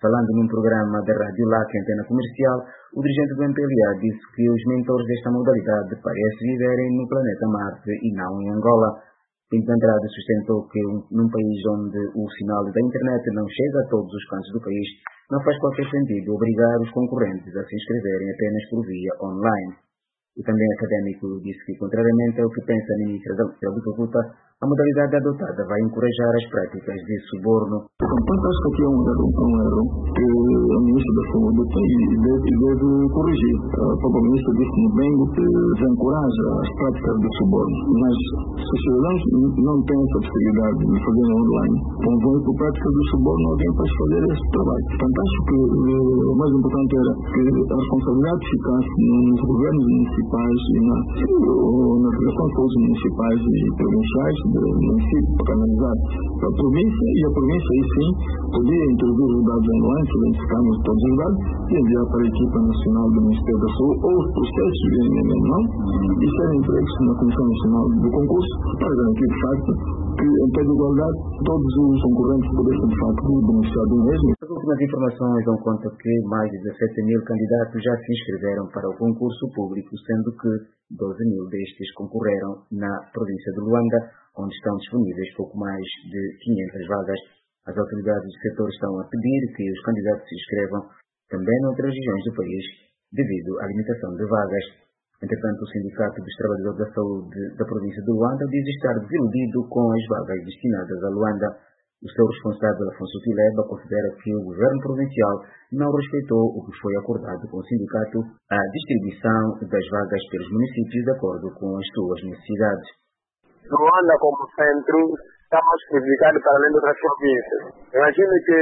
Falando num programa da Rádio LAC, Antena Comercial, o dirigente do MPLA disse que os mentores desta modalidade parecem viverem no planeta Marte e não em Angola. Pinto Andrade sustentou que num país onde o sinal da internet não chega a todos os cantos do país, não faz qualquer sentido obrigar os concorrentes a se inscreverem apenas por via online. O também académico disse que, contrariamente ao que pensa a ministra da Agricultura, a modalidade adotada vai encorajar as práticas de suborno. Portanto, acho que aqui é um erro que a ministra da Saúde tem e deve corrigir. A própria ministra disse no bem que desencoraja as práticas de suborno. Mas se os cidadãos não têm essa possibilidade de fazer online, então vão por práticas de suborno, alguém faz fazer esse trabalho. Portanto, acho que o mais importante era que a responsabilidade ficasse nos governos municipais e nas direções municipais e provinciais do município para canalizar a província, e a província aí sim podia introduzir os dados online, identificarmos todos os dados e enviar para a equipa nacional do Ministério da Saúde ou os processos de não e serem entregues na Comissão Nacional do Concurso para garantir de facto que em pé de igualdade todos os concorrentes pudessem de facto beneficiar do mesmo. As últimas informações dão conta que mais de 17 mil candidatos já se inscreveram para o concurso público, sendo que 12 mil destes concorreram na província de Luanda, onde estão disponíveis pouco mais de 500 vagas. As autoridades do setor estão a pedir que os candidatos se inscrevam também noutras regiões do país, devido à limitação de vagas. Entretanto, o Sindicato dos Trabalhadores da Saúde da província de Luanda diz estar desiludido com as vagas destinadas a Luanda. O seu responsável, Afonso Tileba, considera que o governo provincial não respeitou o que foi acordado com o sindicato, a distribuição das vagas pelos municípios de acordo com as suas necessidades. Luanda, como centro, está mais prejudicado para além de outras províncias. Imagine que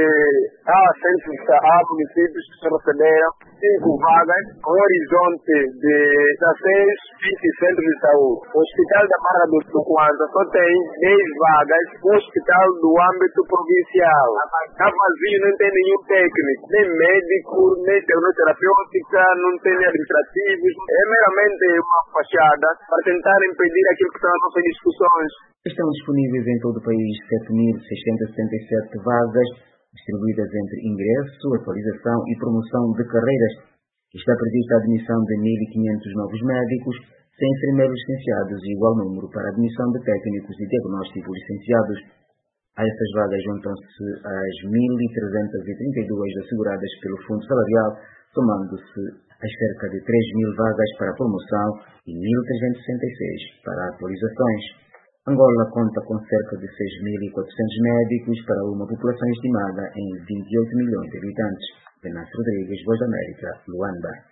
há municípios que receberam 5 vagas com horizonte de 16, 20 centros de saúde. O Hospital da Barra do Kwanza só tem 10 vagas, um hospital do âmbito provincial. Está vazio, não tem nenhum técnico, nem médico, nem terapêutica, não tem nem administrativos. É meramente uma fachada para tentar impedir aquilo que são as nossas discussões. Estão disponíveis em todo o país 7.677 vagas, distribuídas entre ingresso, atualização e promoção de carreiras. Está prevista a admissão de 1.500 novos médicos, 100 enfermeiros licenciados e igual número para a admissão de técnicos de diagnóstico licenciados. A essas vagas juntam-se as 1.332 asseguradas pelo Fundo Salarial, somando-se as cerca de 3.000 vagas para a promoção e 1.366 para atualizações. Angola conta com cerca de 6.400 médicos para uma população estimada em 28 milhões de habitantes. Venâncio Rodrigues, Voz da América, Luanda.